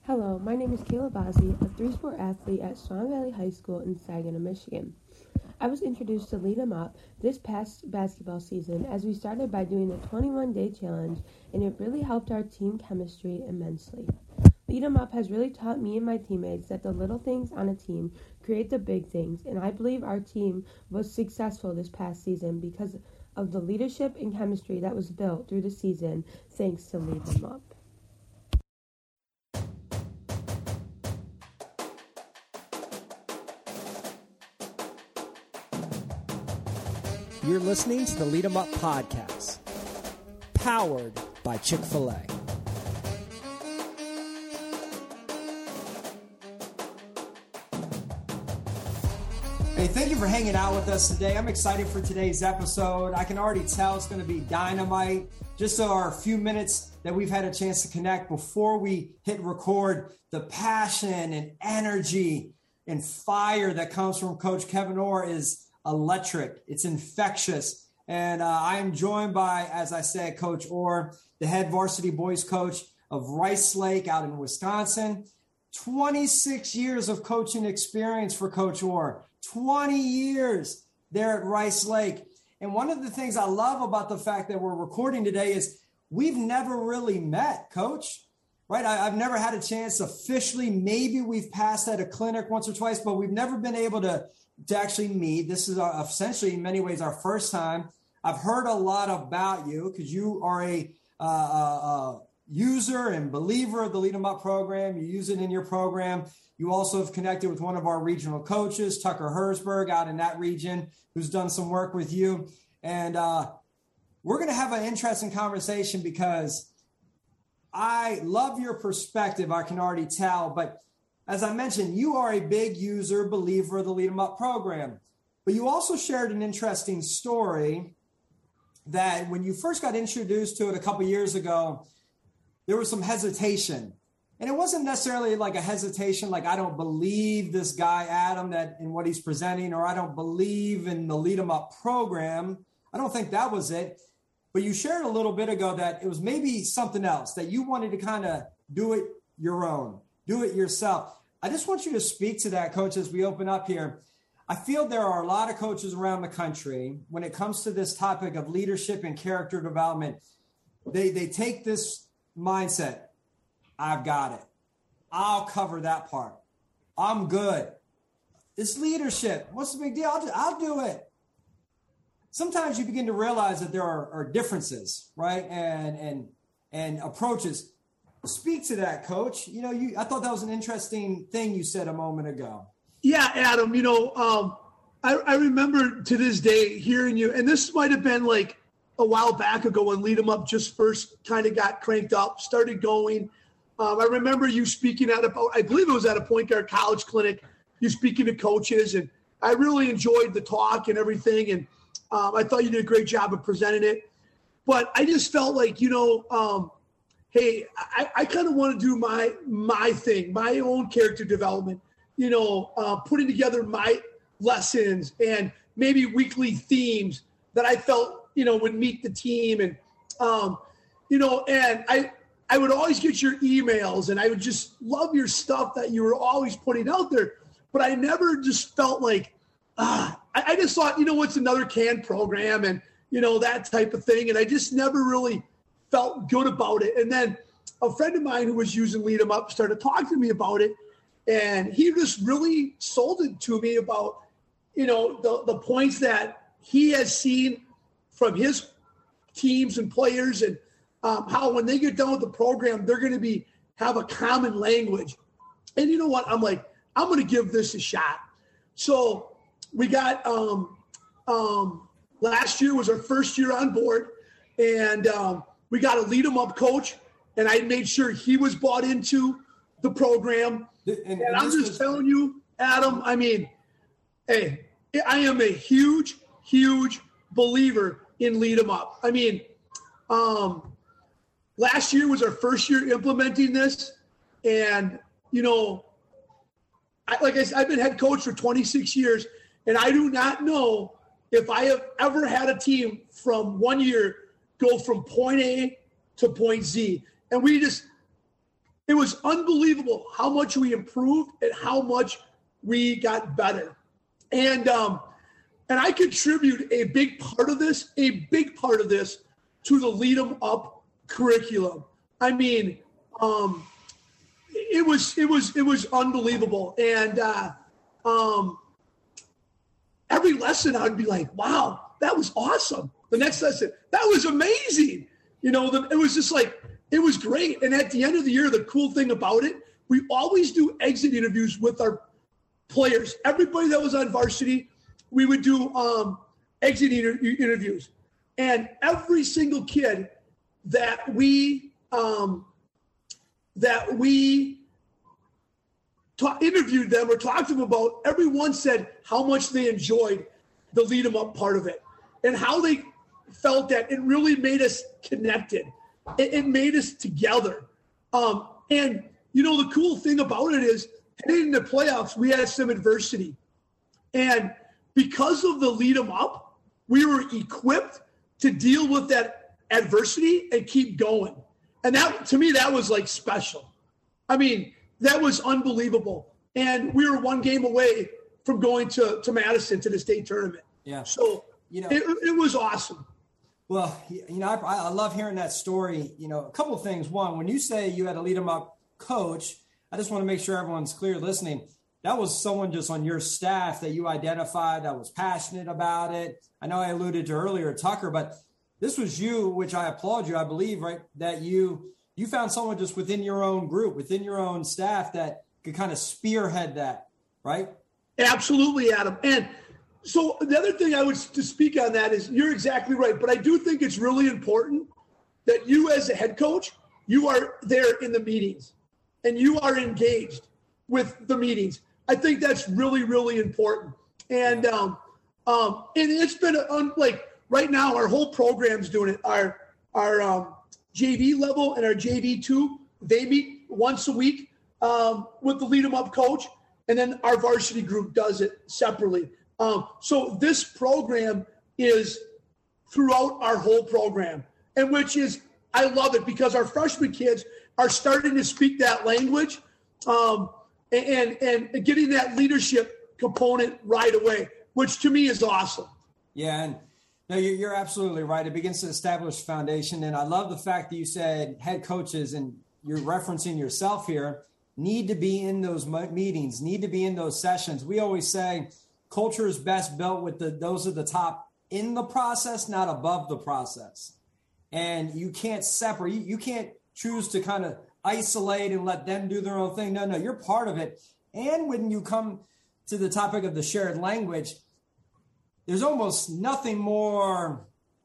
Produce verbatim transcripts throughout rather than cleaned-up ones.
Hello, my name is Kayla Bozzi, a three-sport athlete at Swan Valley High School in Saginaw, Michigan. I was introduced to Lead 'em Up this past basketball season as we started by doing the twenty-one day challenge, and it really helped our team chemistry immensely. Lead 'em Up has really taught me and my teammates that the little things on a team create the big things, and I believe our team was successful this past season because of the leadership and chemistry that was built through the season thanks to Lead 'em Up. You're listening to the Lead 'em Up podcast, powered by Chick-fil-A. Hey, thank you for hanging out with us today. I'm excited for today's episode. I can already tell it's going to be dynamite. Just so our few minutes that we've had a chance to connect before we hit record, the passion and energy and fire that comes from Coach Kevin Orr is electric. It's infectious. And uh, I am joined by, as I said, Coach Orr, the head varsity boys coach of Rice Lake out in Wisconsin. twenty-six years of coaching experience for Coach Orr. twenty years there at Rice Lake. And one of the things I love about the fact that we're recording today is we've never really met, Coach. Right? I, I've never had a chance officially. Maybe we've passed at a clinic once or twice, but we've never been able to to actually meet. This is our, essentially, in many ways, our first time. I've heard a lot about you because you are a, uh, uh, user and believer of the Lead 'em Up program. You use it in your program. You also have connected with one of our regional coaches, Tucker Herzberg, out in that region, who's done some work with you. And uh, we're going to have an interesting conversation because I love your perspective. I can already tell, but as I mentioned, you are a big user, believer of the Lead 'em Up program, but you also shared an interesting story that when you first got introduced to it a couple years ago, there was some hesitation. And it wasn't necessarily like a hesitation, like I don't believe this guy, Adam, that in what he's presenting, or I don't believe in the Lead 'em Up program. I don't think that was it. But you shared a little bit ago that it was maybe something else, that you wanted to kind of do it your own, do it yourself. I just want you to speak to that, Coach, as we open up here. I feel there are a lot of coaches around the country when it comes to this topic of leadership and character development. They they take this mindset. I've got it. I'll cover that part. I'm good. It's leadership. What's the big deal? I'll do, I'll do it. Sometimes you begin to realize that there are, are differences, right? And and and approaches. Speak to that, Coach. You know, you I thought that was an interesting thing you said a moment ago. Yeah, Adam, you know, um, I, I remember to this day hearing you, and this might have been like a while back ago when Lead 'em Up just first kind of got cranked up, started going. Um, I remember you speaking at a, I believe it was at a Point Guard College clinic, you speaking to coaches, and I really enjoyed the talk and everything, and um, I thought you did a great job of presenting it. But I just felt like, you know, um, hey, I, I kind of want to do my my thing, my own character development, you know, uh, putting together my lessons and maybe weekly themes that I felt, you know, would meet the team. And, um, you know, and I, I would always get your emails and I would just love your stuff that you were always putting out there. But I never just felt like, ah, I, I just thought, you know, what's another canned program and, you know, that type of thing. And I just never really felt good about it. And then a friend of mine who was using Lead 'em Up started talking to me about it. And he just really sold it to me about, you know, the, the points that he has seen from his teams and players and um, how when they get done with the program, they're going to be have a common language. And you know what? I'm like, I'm going to give this a shot. So we got um, um, last year was our first year on board. And um, we got a Lead 'em Up coach, and I made sure he was bought into the program. And, and, and I'm just was- telling you, Adam, I mean, hey, I am a huge, huge believer in Lead 'em Up. I mean, um, last year was our first year implementing this. And, you know, I, like I said, I've been head coach for twenty-six years, and I do not know if I have ever had a team from one year go from point A to point Z. And we just, it was unbelievable how much we improved and how much we got better. And um, and I contribute a big part of this, a big part of this to the Lead 'em Up curriculum. I mean, um, it was it was it was unbelievable. And uh, um, every lesson I'd be like, wow, that was awesome. The next lesson, that was amazing. You know, the, it was just like, it was great. And at the end of the year, the cool thing about it, we always do exit interviews with our players. Everybody that was on varsity, we would do um, exit inter- interviews. And every single kid that we um, that we ta- interviewed them or talked to them about, everyone said how much they enjoyed the Lead 'em Up part of it and how they felt that it really made us connected. It, it made us together. Um, and, you know, the cool thing about it is heading into playoffs, we had some adversity. And because of the Lead 'em Up, we were equipped to deal with that adversity and keep going. And that, to me, that was like special. I mean, that was unbelievable. And we were one game away from going to, to Madison to the state tournament. Yeah. So, you know, it, it was awesome. Well, you know, I, I love hearing that story. You know, a couple of things. One, when you say you had a Lead 'em Up coach, I just want to make sure everyone's clear listening. That was someone just on your staff that you identified that was passionate about it. I know I alluded to earlier, Tucker, but this was you, which I applaud you, I believe, right, that you you found someone just within your own group, within your own staff that could kind of spearhead that, right? Absolutely, Adam. And so the other thing I would to speak on that is you're exactly right, but I do think it's really important that you as a head coach, you are there in the meetings and you are engaged with the meetings. I think that's really, really important. And um, um, and it's been um, like right now, our whole program's doing it. Our our um, J V level and our J V two, they meet once a week um, with the Lead 'em Up coach, and then our varsity group does it separately. Um, so this program is throughout our whole program, and which is, I love it because our freshman kids are starting to speak that language um, and, and, and getting that leadership component right away, which to me is awesome. Yeah, and no, you're absolutely right. It begins to establish foundation, and I love the fact that you said head coaches, and you're referencing yourself here, need to be in those meetings, need to be in those sessions. We always say culture is best built with the those at the top in the process, not above the process. And you can't separate, you, you can't choose to kind of isolate and let them do their own thing. No, no, you're part of it. And when you come to the topic of the shared language, there's almost nothing more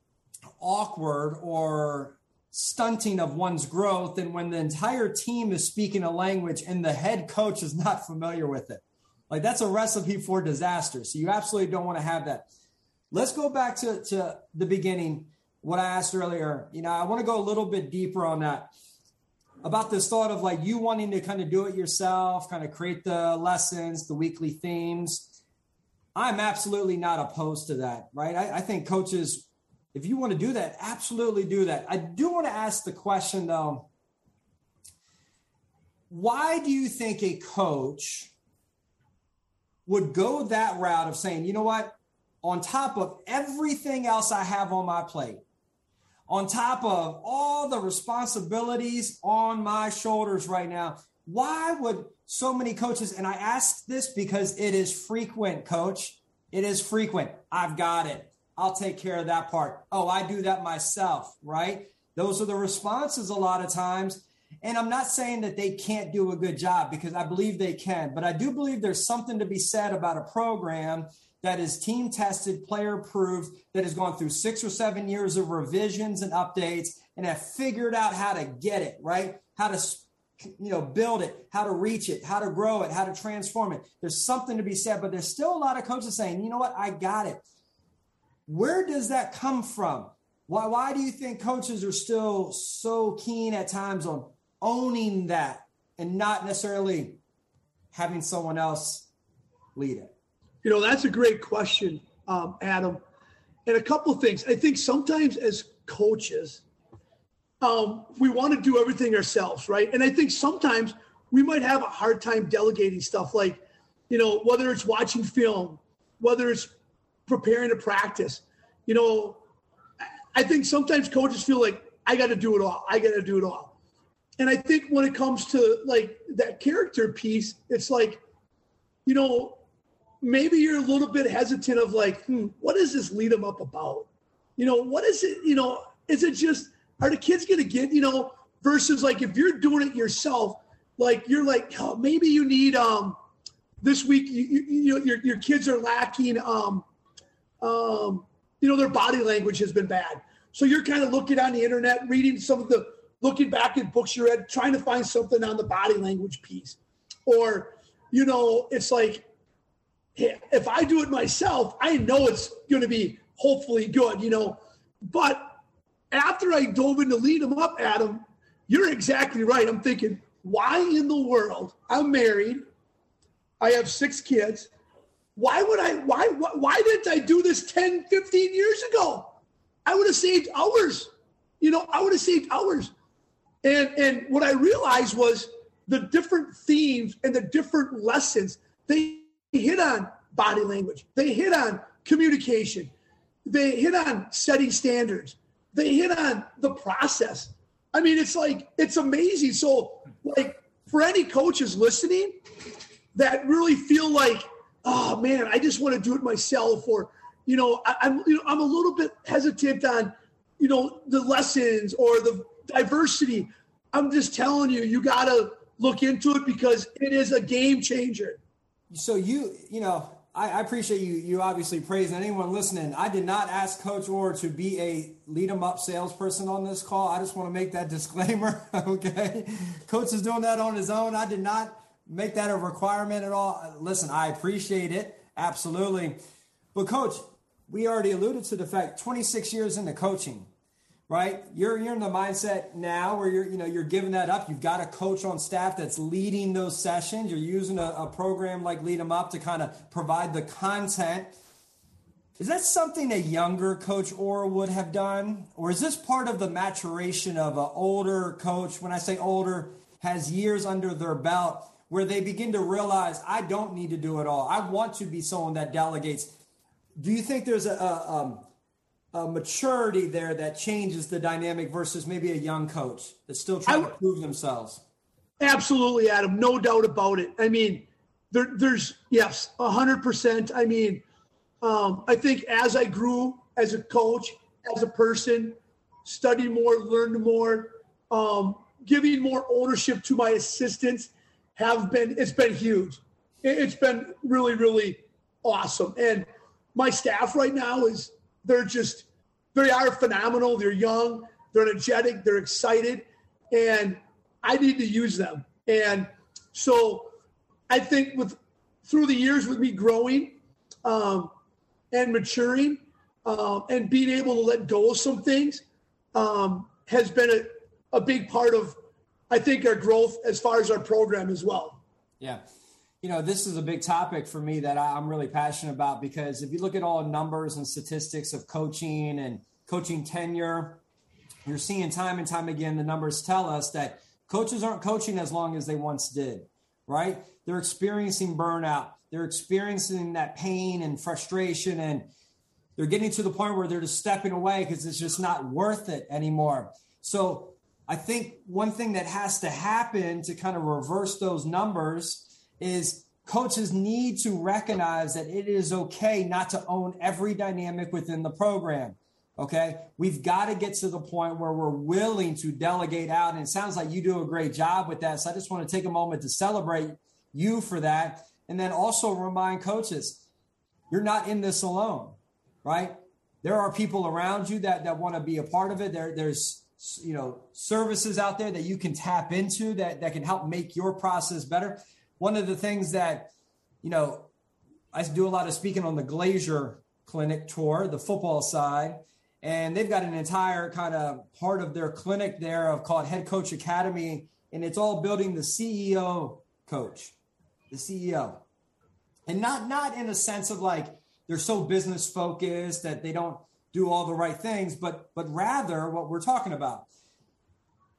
awkward or stunting of one's growth than when the entire team is speaking a language and the head coach is not familiar with it. Like, that's a recipe for disaster. So you absolutely don't want to have that. Let's go back to, to the beginning, what I asked earlier. You know, I want to go a little bit deeper on that, about this thought of like you wanting to kind of do it yourself, kind of create the lessons, the weekly themes. I'm absolutely not opposed to that, right? I, I think coaches, if you want to do that, absolutely do that. I do want to ask the question, though, why do you think a coach would go that route of saying, you know what, on top of everything else I have on my plate, on top of all the responsibilities on my shoulders right now, why would so many coaches, and I ask this because it is frequent, coach, it is frequent. I've got it. I'll take care of that part. Oh, I do that myself, right? Those are the responses a lot of times. And I'm not saying that they can't do a good job, because I believe they can, but I do believe there's something to be said about a program that is team tested, player approved, that has gone through six or seven years of revisions and updates and have figured out how to get it, right? How to, you know, build it, how to reach it, how to grow it, how to transform it. There's something to be said, but there's still a lot of coaches saying, you know what, I got it. Where does that come from? Why, why do you think coaches are still so keen at times on owning that and not necessarily having someone else lead it? You know, that's a great question, um, Adam. And a couple of things. I think sometimes as coaches, um, we want to do everything ourselves, right? And I think sometimes we might have a hard time delegating stuff like, you know, whether it's watching film, whether it's preparing to practice. You know, I think sometimes coaches feel like, I got to do it all. I got to do it all. And I think when it comes to like that character piece, it's like, you know, maybe you're a little bit hesitant of like, hmm, what is this lead them up about? You know, what is it? You know, is it just, are the kids going to get, you know, versus like if you're doing it yourself, like you're like, oh, maybe you need, um, this week, you, you, you know, your, your kids are lacking, um, um, you know, their body language has been bad. So you're kind of looking on the internet, reading some of the, looking back at books you read, trying to find something on the body language piece. Or, you know, it's like, hey, if I do it myself, I know it's going to be hopefully good, you know. But after I dove into lead them up, Adam, you're exactly right. I'm thinking, why in the world? I'm married. I have six kids. Why would I, why, why, why didn't I do this ten, fifteen years ago? I would have saved hours. You know, I would have saved hours. And and what I realized was the different themes and the different lessons, they hit on body language. They hit on communication. They hit on setting standards. They hit on the process. I mean, it's like, it's amazing. So like for any coaches listening that really feel like, oh man, I just want to do it myself, or, you know, I, I'm, you know, I'm a little bit hesitant on, you know, the lessons or the diversity. I'm just telling you, you got to look into it because it is a game changer. So you, you know, I, I appreciate you, you obviously praising anyone listening. I did not ask Coach Orr to be a lead 'em up salesperson on this call. I just want to make that disclaimer. Okay. Coach is doing that on his own. I did not make that a requirement at all. Listen, I appreciate it. Absolutely. But Coach, we already alluded to the fact twenty-six years into coaching, right? You're you're in the mindset now where you're, you know, you're giving that up. You've got a coach on staff that's leading those sessions. You're using a, a program like Lead 'em Up to kind of provide the content. Is that something a younger Coach Orr would have done? Or is this part of the maturation of an older coach? When I say older, has years under their belt where they begin to realize, I don't need to do it all. I want to be someone that delegates. Do you think there's a, a, um, a maturity there that changes the dynamic versus maybe a young coach that's still trying to prove themselves? Absolutely, Adam. No doubt about it. I mean, there, there's, yes, one hundred percent. I mean, um, I think as I grew as a coach, as a person, studied more, learned more, um, giving more ownership to my assistants have been, it's been huge. It, it's been really, really awesome. And my staff right now is, they're just, they are phenomenal. They're young, they're energetic, they're excited, and I need to use them. And so I think with, through the years with me growing um, and maturing um, and being able to let go of some things um, has been a, a big part of, I think, our growth as far as our program as well. Yeah. You know, this is a big topic for me that I'm really passionate about, because if you look at all the numbers and statistics of coaching and coaching tenure, you're seeing time and time again, the numbers tell us that coaches aren't coaching as long as they once did, right? They're experiencing burnout. They're experiencing that pain and frustration, and they're getting to the point where they're just stepping away because it's just not worth it anymore. So I think one thing that has to happen to kind of reverse those numbers is coaches need to recognize that it is okay not to own every dynamic within the program. Okay. We've got to get to the point where we're willing to delegate out. And it sounds like you do a great job with that. So I just want to take a moment to celebrate you for that. And then also remind coaches, you're not in this alone, right? There are people around you that, that want to be a part of it. There, there's, you know, services out there that you can tap into that, that can help make your process better. One of the things that, you know, I do a lot of speaking on the Glazier Clinic tour, the football side, and they've got an entire kind of part of their clinic there of called Head Coach Academy, and it's all building the C E O coach, the C E O. And not, not in a sense of like they're so business focused that they don't do all the right things, but, but rather what we're talking about.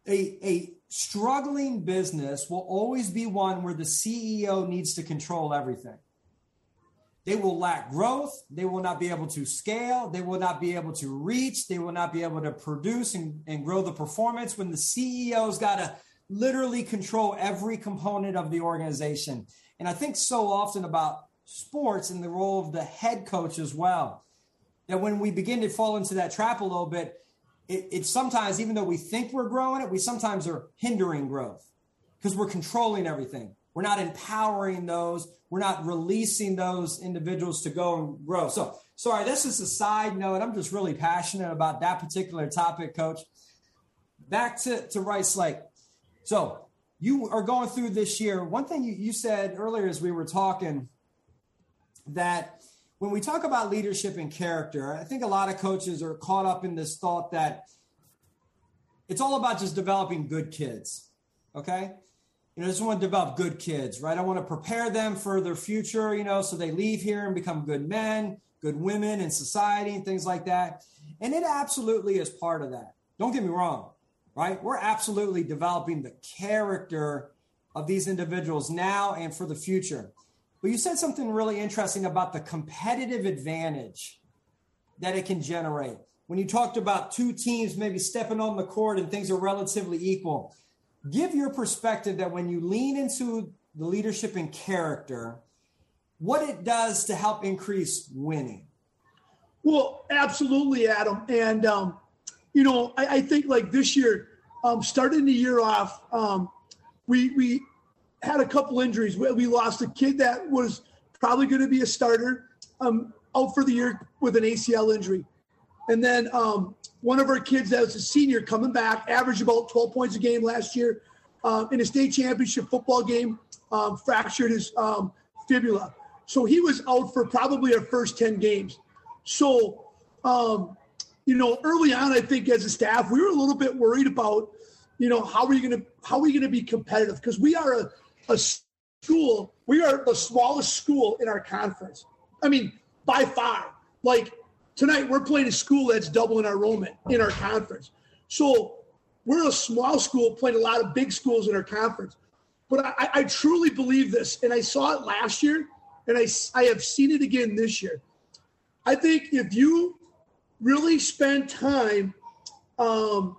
a, a struggling business will always be one where the C E O needs to control everything. They will lack growth. They will not be able to scale. They will not be able to reach. They will not be able to produce and, and grow the performance when the C E O's got to literally control every component of the organization. And I think so often about sports and the role of the head coach as well, that when we begin to fall into that trap a little bit, it, it sometimes, even though we think we're growing it, we sometimes are hindering growth because we're controlling everything. We're not empowering those. We're not releasing those individuals to go and grow. So, sorry, this is a side note. I'm just really passionate about that particular topic, Coach. Back to, to Rice Lake. So you are going through this year. One thing you, you said earlier as we were talking, that when we talk about leadership and character, I think a lot of coaches are caught up in this thought that it's all about just developing good kids, okay? You know, I just want to develop good kids, right? I want to prepare them for their future, you know, so they leave here and become good men, good women in society and things like that. And it absolutely is part of that. Don't get me wrong, right? We're absolutely developing the character of these individuals now and for the future. But you said something really interesting about the competitive advantage that it can generate. When you talked about two teams maybe stepping on the court and things are relatively equal, give your perspective that when you lean into the leadership and character, what it does to help increase winning. Well, absolutely, Adam. And, um, you know, I, I think like this year, um, starting the year off, um, we we had a couple injuries. We, we lost a kid that was probably going to be a starter um, out for the year with an A C L injury. And then um, one of our kids that was a senior coming back, averaged about twelve points a game last year uh, in a state championship football game, um, fractured his um, fibula. So he was out for probably our first ten games. So, um, you know, early on, I think as a staff, we were a little bit worried about, you know, how are you going to how are we going to be competitive? Because we are a, a school, we are the smallest school in our conference. I mean, by far. Like tonight, we're playing a school that's doubling our enrollment in our conference. So we're a small school playing a lot of big schools in our conference. But I, I truly believe this, and I saw it last year, and I, I have seen it again this year. I think if you really spend time um,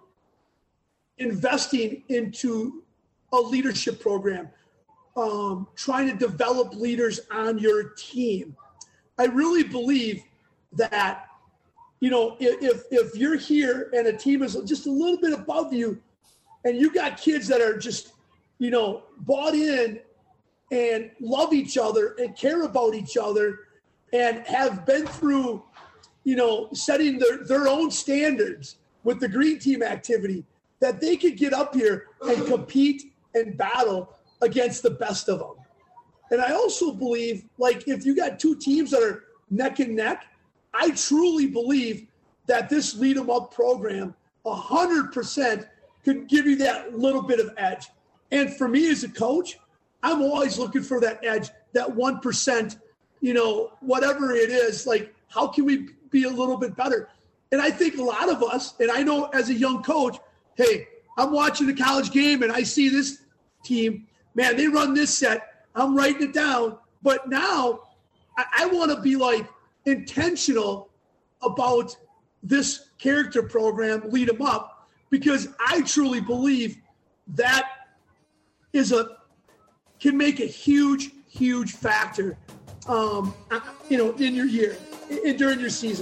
investing into a leadership program, um, trying to develop leaders on your team, I really believe that, you know, if if you're here and a team is just a little bit above you, and you got kids that are just, you know, bought in and love each other and care about each other and have been through, you know, setting their, their own standards with the green team activity, that they could get up here and compete and battle against the best of them. And I also believe, like, if you got two teams that are neck and neck, I truly believe that this Lead 'em Up program one hundred percent could give you that little bit of edge. And for me as a coach, I'm always looking for that edge, that one percent, you know, whatever it is, like, how can we be a little bit better? And I think a lot of us, and I know as a young coach, hey, I'm watching the college game and I see this team, man, they run this set, I'm writing it down. But now I, I want to be like intentional about this character program, Lead 'em Up, because I truly believe that is a can make a huge, huge factor, um, you know, in your year, in, during your season.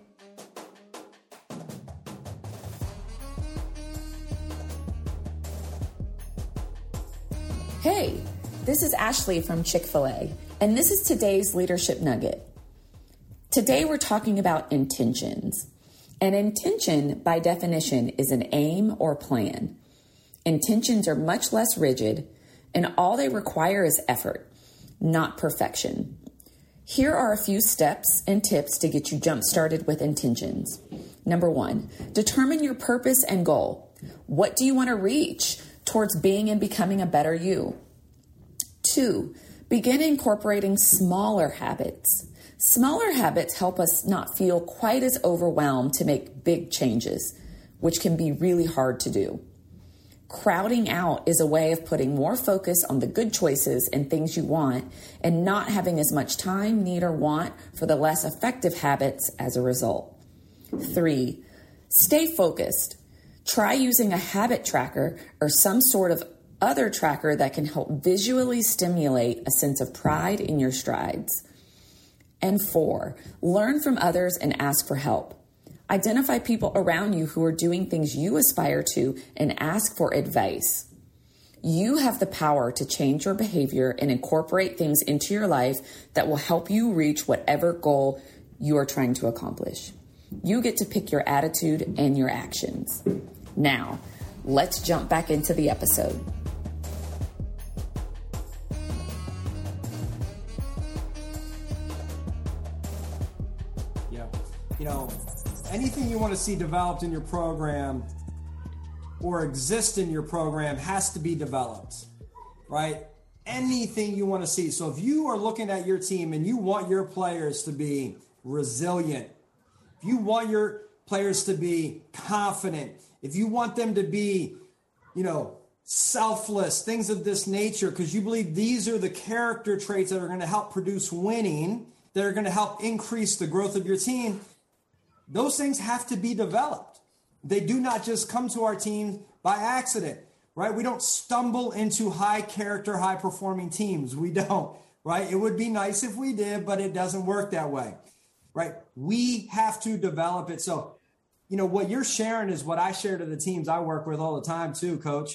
Hey, this is Ashley from Chick-fil-A, and this is today's Leadership Nugget. Today we're talking about intentions. An intention, by definition, is an aim or plan. Intentions are much less rigid, and all they require is effort, not perfection. Here are a few steps and tips to get you jump-started with intentions. Number one, determine your purpose and goal. What do you want to reach towards being and becoming a better you? Two, begin incorporating smaller habits. Smaller habits help us not feel quite as overwhelmed to make big changes, which can be really hard to do. Crowding out is a way of putting more focus on the good choices and things you want and not having as much time, need, or want for the less effective habits as a result. Three, stay focused. Try using a habit tracker or some sort of other tracker that can help visually stimulate a sense of pride in your strides. And four, learn from others and ask for help. Identify people around you who are doing things you aspire to and ask for advice. You have the power to change your behavior and incorporate things into your life that will help you reach whatever goal you are trying to accomplish. You get to pick your attitude and your actions. Now, let's jump back into the episode. Yeah. You know, anything you want to see developed in your program or exist in your program has to be developed, right? Anything you want to see. So if you are looking at your team and you want your players to be resilient, if you want your players to be confident, if you want them to be, you know, selfless, things of this nature, because you believe these are the character traits that are going to help produce winning, that are going to help increase the growth of your team, those things have to be developed. They do not just come to our team by accident, right? We don't stumble into high character, high performing teams. We don't, right? It would be nice if we did, but it doesn't work that way, right? We have to develop it. So, you know, what you're sharing is what I share to the teams I work with all the time too, Coach.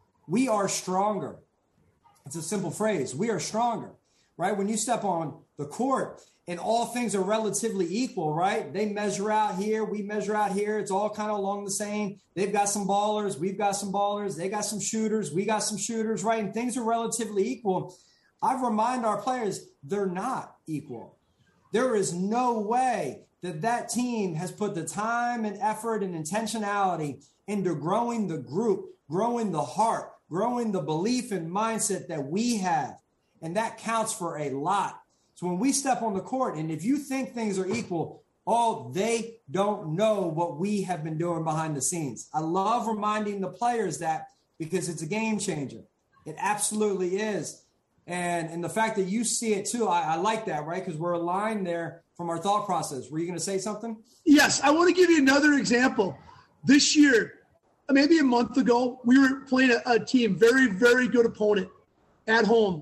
We are stronger. It's a simple phrase. We are stronger, right? When you step on the court, and all things are relatively equal, right? They measure out here, we measure out here. It's all kind of along the same. They've got some ballers, we've got some ballers. They got some shooters, we got some shooters, right? And things are relatively equal. I remind our players, they're not equal. There is no way that that team has put the time and effort and intentionality into growing the group, growing the heart, growing the belief and mindset that we have. And that counts for a lot. So when we step on the court, and if you think things are equal, oh, they don't know what we have been doing behind the scenes. I love reminding the players that because it's a game changer. It absolutely is. And, and the fact that you see it too, I, I like that, right? Because we're aligned there from our thought process. Were you going to say something? Yes, I want to give you another example. This year, maybe a month ago, we were playing a, a team, very, very good opponent at home.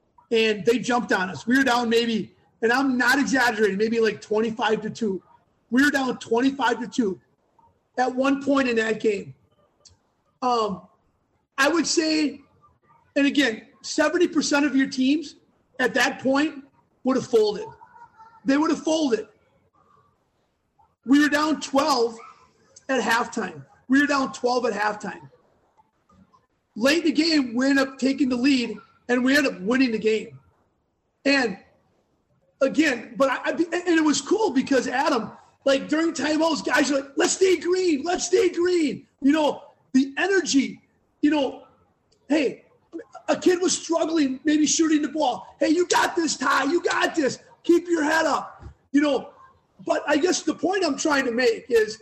And they jumped on us. We were down maybe, and I'm not exaggerating, maybe like twenty-five to two. We were down twenty-five to two at one point in that game. Um, I would say, and again, seventy percent of your teams at that point would have folded. They would have folded. We were down twelve at halftime. We were down twelve at halftime. Late in the game, we ended up taking the lead, and we ended up winning the game. And again, but I, I and it was cool because Adam, like during timeouts, guys are like, let's stay green, let's stay green. You know, the energy, you know, hey, a kid was struggling, maybe shooting the ball. Hey, you got this, Ty, you got this. Keep your head up. You know, but I guess the point I'm trying to make is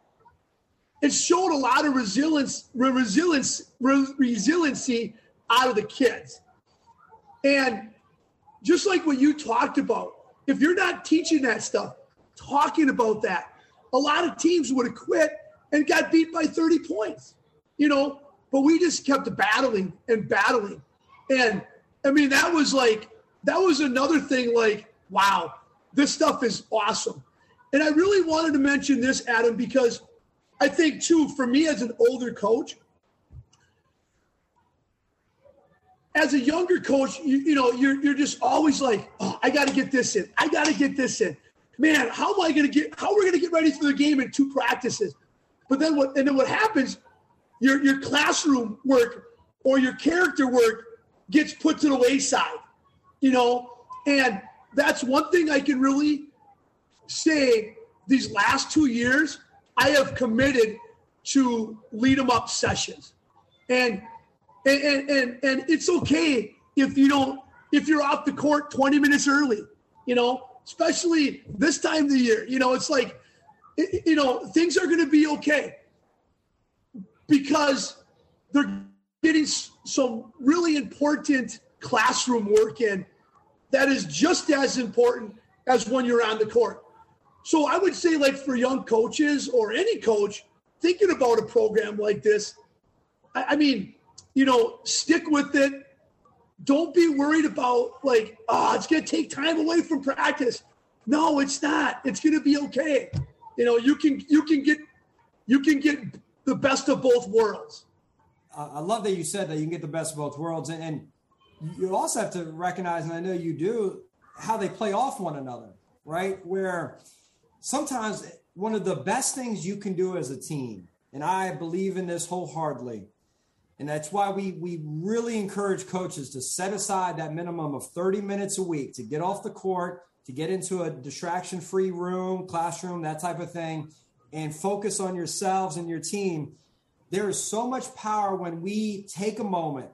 it showed a lot of resilience, resilience, resiliency out of the kids. And just like what you talked about, if you're not teaching that stuff, talking about that, a lot of teams would have quit and got beat by thirty points, you know, but we just kept battling and battling. And I mean, that was like, that was another thing like, wow, this stuff is awesome. And I really wanted to mention this, Adam, because I think too, for me as an older coach, as a younger coach, you, you know, you're you're just always like, oh, I got to get this in. I got to get this in. Man, how am I going to get, how are we going to get ready for the game in two practices? But then what, and then what happens, your your classroom work or your character work gets put to the wayside, you know? And that's one thing I can really say these last two years, I have committed to lead them up sessions. And And, and and and it's okay if you don't, if you're off the court twenty minutes early, you know, especially this time of the year. You know, it's like, you know, things are going to be okay because they're getting some really important classroom work in that is just as important as when you're on the court. So I would say, like, for young coaches or any coach thinking about a program like this, I, I mean, you know, stick with it. Don't be worried about, like, oh, it's going to take time away from practice. No, it's not. It's going to be okay. You know, you can you can get you can get the best of both worlds. I love that you said that you can get the best of both worlds. And, and you also have to recognize, and I know you do, how they play off one another, right? Where sometimes one of the best things you can do as a team, and I believe in this wholeheartedly, and that's why we we really encourage coaches to set aside that minimum of thirty minutes a week to get off the court, to get into a distraction-free room, classroom, that type of thing, and focus on yourselves and your team. There is so much power when we take a moment,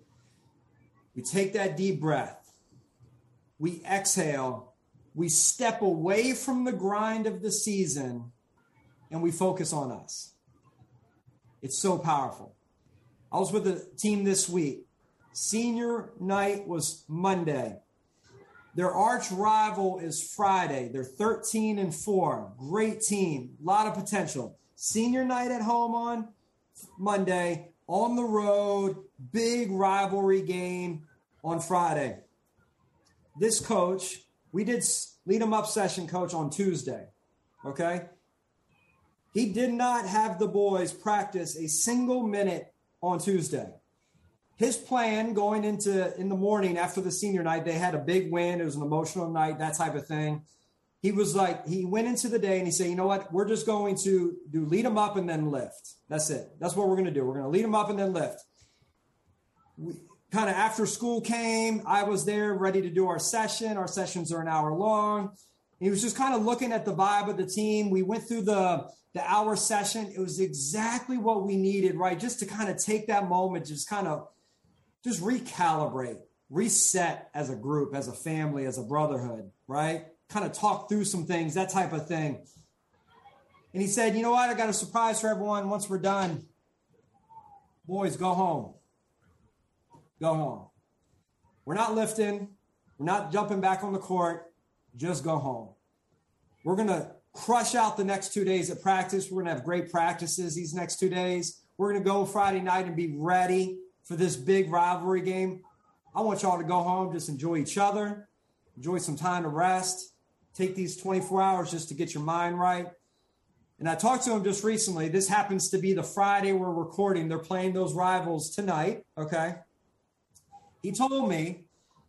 we take that deep breath, we exhale, we step away from the grind of the season, and we focus on us. It's so powerful. I was with the team this week. Senior night was Monday. Their arch rival is Friday. They're thirteen and four. Great team. A lot of potential. Senior night at home on Monday. On the road. Big rivalry game on Friday. This coach, we did lead 'em up session, coach, on Tuesday. Okay? He did not have the boys practice a single minute on Tuesday. His plan going into in the morning after the senior night, they had a big win. It was an emotional night, that type of thing. He was like, he went into the day and he said, you know what? We're just going to do lead them up and then lift. That's it. That's what we're going to do. We're going to lead them up and then lift. We, kind of after school came, I was there ready to do our session. Our sessions are an hour long. He was just kind of looking at the vibe of the team. We went through the, the hour session. It was exactly what we needed, right? Just to kind of take that moment, just kind of just recalibrate, reset as a group, as a family, as a brotherhood, right? Kind of talk through some things, that type of thing. And he said, you know what? I got a surprise for everyone. Once we're done, boys, go home. Go home. We're not lifting. We're not jumping back on the court. Just go home. We're going to crush out the next two days at practice. We're going to have great practices these next two days. We're going to go Friday night and be ready for this big rivalry game. I want y'all to go home, just enjoy each other, enjoy some time to rest, take these twenty-four hours just to get your mind right. And I talked to him just recently. This happens to be the Friday we're recording. They're playing those rivals tonight, okay? He told me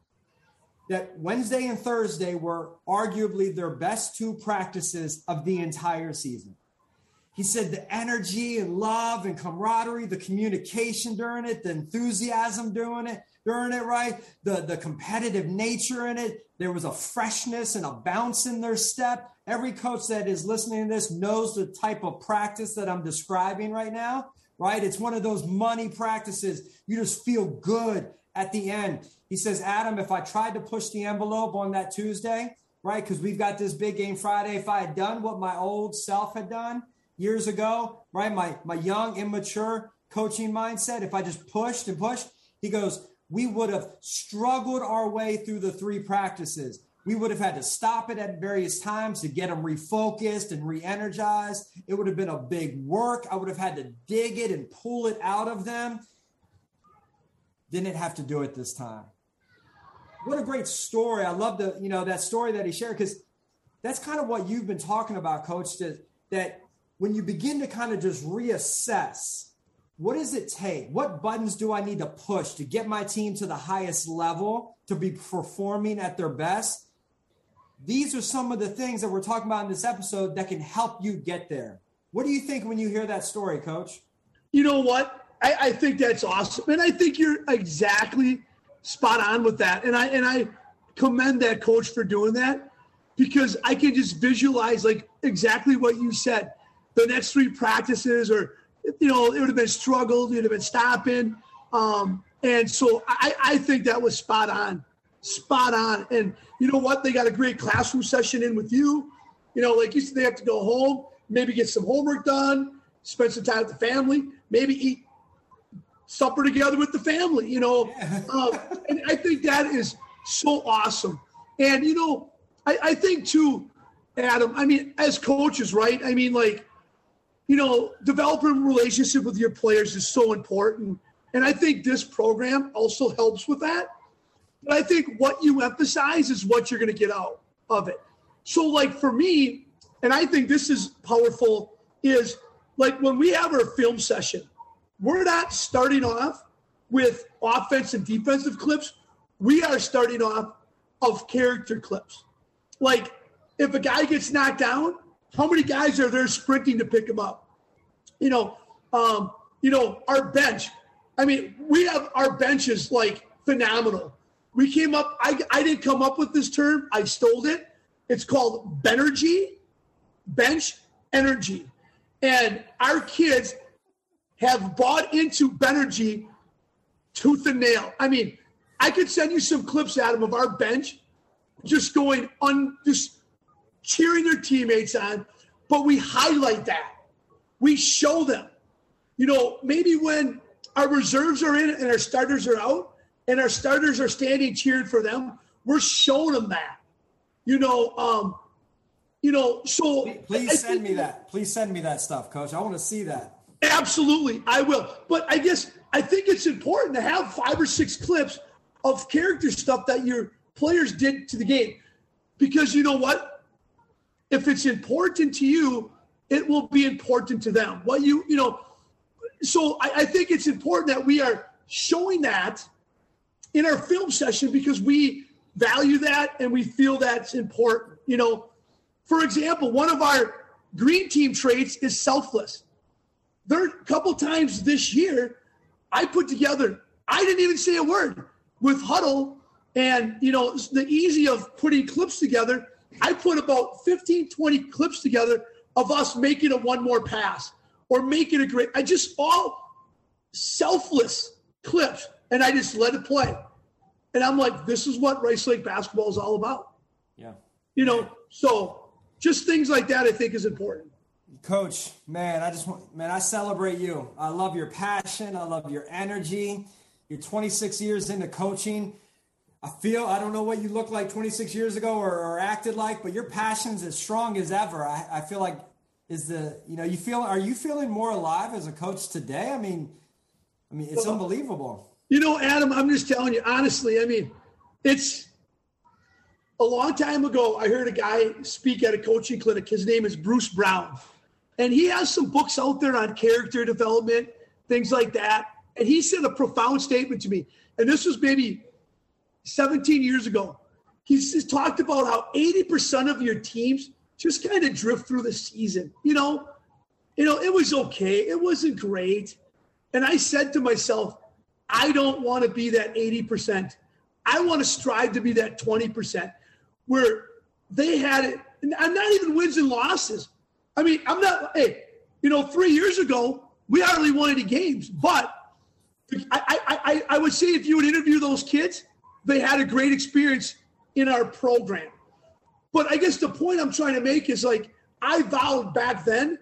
that Wednesday and Thursday were arguably their best two practices of the entire season. He said the energy and love and camaraderie, the communication during it, the enthusiasm during it, during it, right? The, the competitive nature in it. There was a freshness and a bounce in their step. Every coach that is listening to this knows the type of practice that I'm describing right now, right? It's one of those money practices. You just feel good at the end. He says, Adam, if I tried to push the envelope on that Tuesday, right, because we've got this big game Friday, if I had done what my old self had done years ago, right, my, my young, immature coaching mindset, if I just pushed and pushed, he goes, we would have struggled our way through the three practices. We would have had to stop it at various times to get them refocused and re-energized. It would have been a big work. I would have had to dig it and pull it out of them. Didn't have to do it this time. What a great story. I love the, you know, that story that he shared, because that's kind of what you've been talking about, Coach, that, that when you begin to kind of just reassess, what does it take? What buttons do I need to push to get my team to the highest level, to be performing at their best? These are some of the things that we're talking about in this episode that can help you get there. What do you think when you hear that story, Coach? You know what? I, I think that's awesome. And I think you're exactly spot on with that. And I and I commend that coach for doing that, because I can just visualize like exactly what you said. The next three practices, or, you know, it would have been struggled, it would have been stopping. Um, and so I, I think that was spot on, spot on. And you know what? They got a great classroom session in with you. You know, like you said, they have to go home, maybe get some homework done, spend some time with the family, maybe eat supper together with the family, you know. um, and I think that is so awesome. And, you know, I, I think too, Adam, I mean, as coaches, right? I mean, like, you know, developing a relationship with your players is so important. And I think this program also helps with that. But I think what you emphasize is what you're going to get out of it. So, like, for me, and I think this is powerful, is like when we have our film session, we're not starting off with offense and defensive clips. We are starting off of character clips. Like, if a guy gets knocked down, how many guys are there sprinting to pick him up? You know, um, you know, our bench. I mean, we have our bench is like phenomenal. We came up, I, I didn't come up with this term. I stole it. It's called Benergy, bench energy. And our kids have bought into Benergy tooth and nail. I mean, I could send you some clips, Adam, of our bench just going on, just cheering their teammates on, but we highlight that. We show them. You know, maybe when our reserves are in and our starters are out and our starters are standing cheering for them, we're showing them that. You know, um, you know, so. Please I, send I, me that. Please send me that stuff, Coach. I want to see that. Absolutely, I will. But I guess I think it's important to have five or six clips of character stuff that your players did to the game. Because you know what? If it's important to you, it will be important to them. What you, you know, so I, I think it's important that we are showing that in our film session because we value that and we feel that's important. You know, for example, one of our green team traits is selfless. There a couple times this year, I put together, I didn't even say a word with Huddle and, you know, the easy of putting clips together. I put about fifteen, twenty clips together of us making a one more pass or making a great, I just all selfless clips and I just let it play. And I'm like, this is what Rice Lake basketball is all about. Yeah. You know, so just things like that I think is important. Coach, man, I just want, man, I celebrate you. I love your passion. I love your energy. You're twenty-six years into coaching. I feel, I don't know what you looked like twenty-six years ago or, or acted like, but your passion's as strong as ever. I, I feel like is the, you know, you feel, are you feeling more alive as a coach today? I mean, I mean, it's well, unbelievable. You know, Adam, I'm just telling you, honestly, I mean, it's a long time ago. I heard a guy speak at a coaching clinic. His name is Bruce Brown. And he has some books out there on character development, things like that. And he said a profound statement to me. And this was maybe seventeen years ago. He just talked about how eighty percent of your teams just kind of drift through the season. You know, you know, it was okay. It wasn't great. And I said to myself, I don't want to be that eighty percent. I want to strive to be that twenty percent where they had it. And not even wins and losses. I mean, I'm not, hey, you know, three years ago, we hardly won any games. But I, I, I, I would say if you would interview those kids, they had a great experience in our program. But I guess the point I'm trying to make is like, I vowed back then,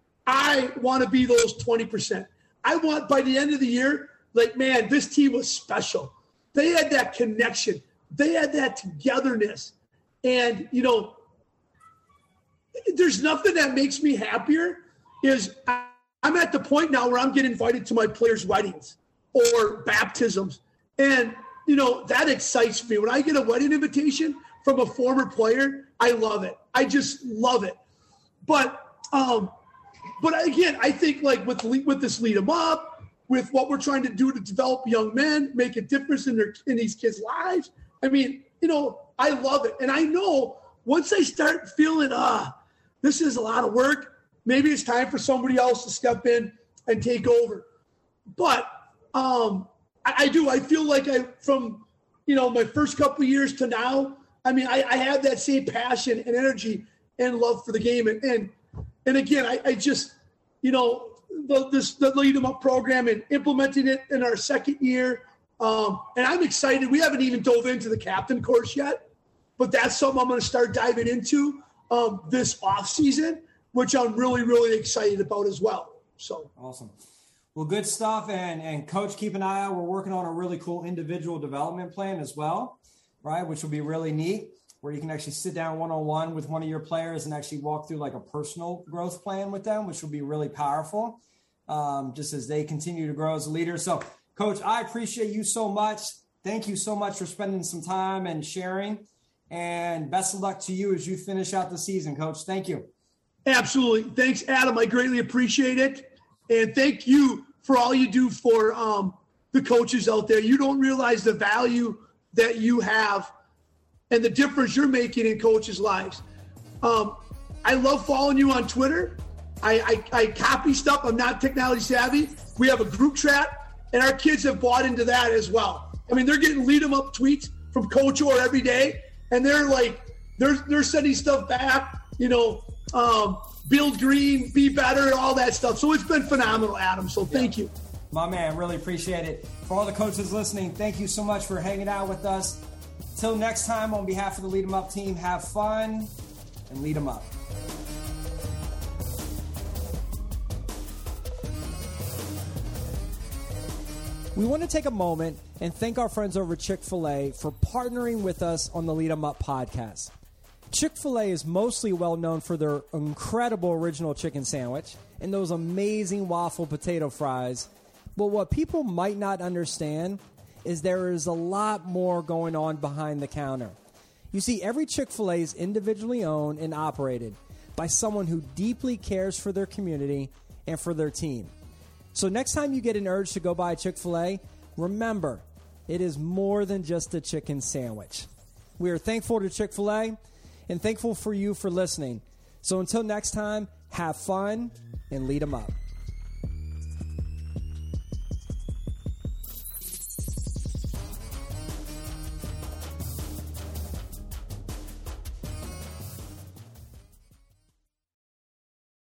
I want to be those twenty percent. I want by the end of the year, like, man, this team was special. They had that connection. They had that togetherness. And, you know, there's nothing that makes me happier is I'm at the point now where I'm getting invited to my players' weddings or baptisms. And, you know, that excites me. When I get a wedding invitation from a former player, I love it. I just love it. But, um, but again, I think like with, with this Lead 'em Up, with what we're trying to do to develop young men, make a difference in their, in these kids' lives. I mean, you know, I love it. And I know once I start feeling, ah, this is a lot of work, maybe it's time for somebody else to step in and take over. But um, I, I do. I feel like I, from, you know, my first couple of years to now, I mean, I, I have that same passion and energy and love for the game. And and, and again, I, I just, you know, the, this the Lead 'em Up program and implementing it in our second year. Um, and I'm excited. We haven't even dove into the captain course yet, but that's something I'm going to start diving into um, this off season, which I'm really, really excited about as well. So awesome. Well, good stuff. And, and Coach, keep an eye out. We're working on a really cool individual development plan as well, right? Which will be really neat, where you can actually sit down one-on-one with one of your players and actually walk through like a personal growth plan with them, which will be really powerful um, just as they continue to grow as a leader. So, Coach, I appreciate you so much. Thank you so much for spending some time and sharing. And best of luck to you as you finish out the season, Coach. Thank you. Absolutely. Thanks, Adam. I greatly appreciate it. And thank you for all you do for um, the coaches out there. You don't realize the value that you have and the difference you're making in coaches' lives. Um, I love following you on Twitter. I, I, I copy stuff. I'm not technology savvy. We have a group chat, and our kids have bought into that as well. I mean, they're getting lead 'em up tweets from Coach Orr every day, and they're like, they're they're sending stuff back, you know, um, build green, be better, and all that stuff. So it's been phenomenal, Adam. So thank yeah. you. My man, really appreciate it. For all the coaches listening, thank you so much for hanging out with us. Till next time, on behalf of the Lead 'em Up team, have fun and lead 'em up. We want to take a moment and thank our friends over at Chick-fil-A for partnering with us on the Lead 'em Up podcast. Chick-fil-A is mostly well known for their incredible original chicken sandwich and those amazing waffle potato fries. But what people might not understand is there is a lot more going on behind the counter. You see, every Chick-fil-A is individually owned and operated by someone who deeply cares for their community and for their team. So next time you get an urge to go buy Chick-fil-A, remember, it is more than just a chicken sandwich. We are thankful to Chick-fil-A and thankful for you for listening. So until next time, have fun and lead 'em up.